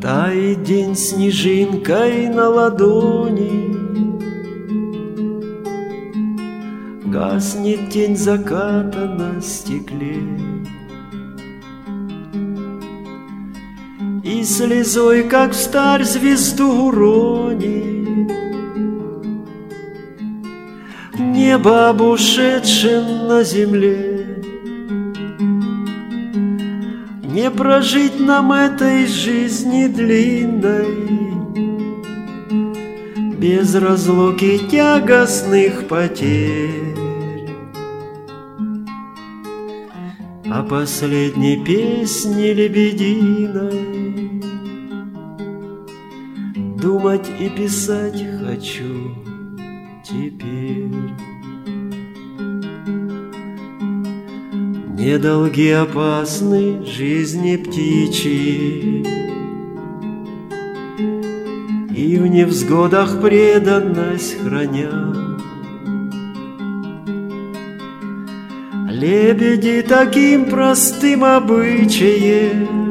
Тает день снежинкой на ладони, гаснет тень заката на стекле, и слезой, как встарь, звезду уронит небо об ушедшем на земле. Не прожить нам этой жизни длинной без разлуки тягостных потерь. О последней песне лебединой думать и писать хочу теперь. Недолги опасны жизни птичьи, и в невзгодах преданность храня. Лебеди таким простым обычаем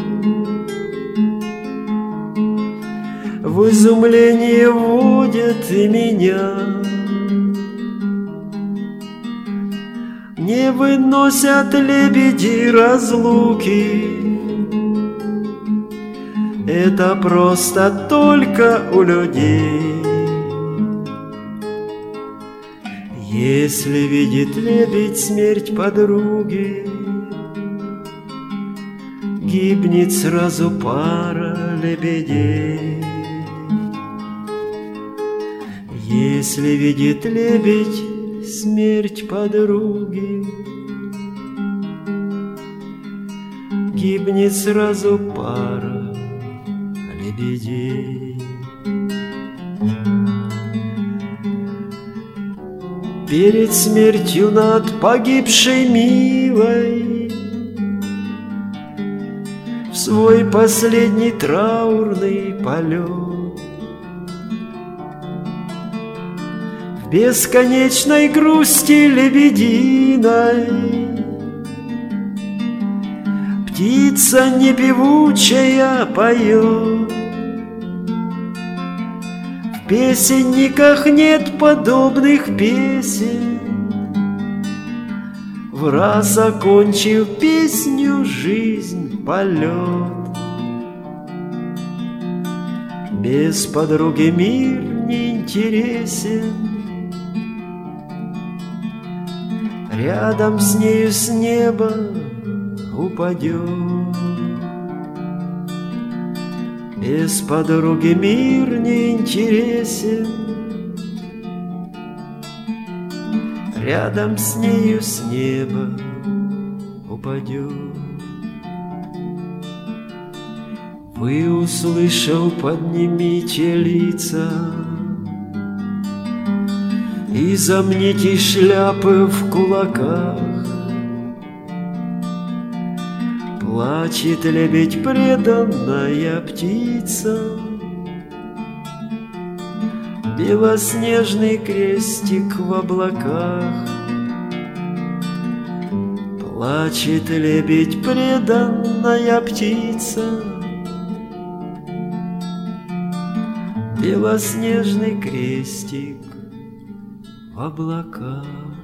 в изумление вводят и меня. Не выносят лебеди разлуки, это просто только у людей. Если видит лебедь смерть подруги, гибнет сразу пара лебедей. Если видит лебедь смерть подруги, гибнет сразу пара лебедей. Перед смертью над погибшей милой в свой последний траурный полет в бесконечной грусти лебединой птица непевучая поет. В песенниках нет подобных песен, враз окончив песню жизнь полет. Без подруги мир не интересен, рядом с нею с неба упадет. Без подруги мир не интересен, рядом с нею с неба упадет. Вы, услышав, поднимите лица и замните шляпы в кулаках. Плачет лебедь, преданная птица, белоснежный крестик в облаках. Плачет лебедь, преданная птица, белоснежный крестик в облаках.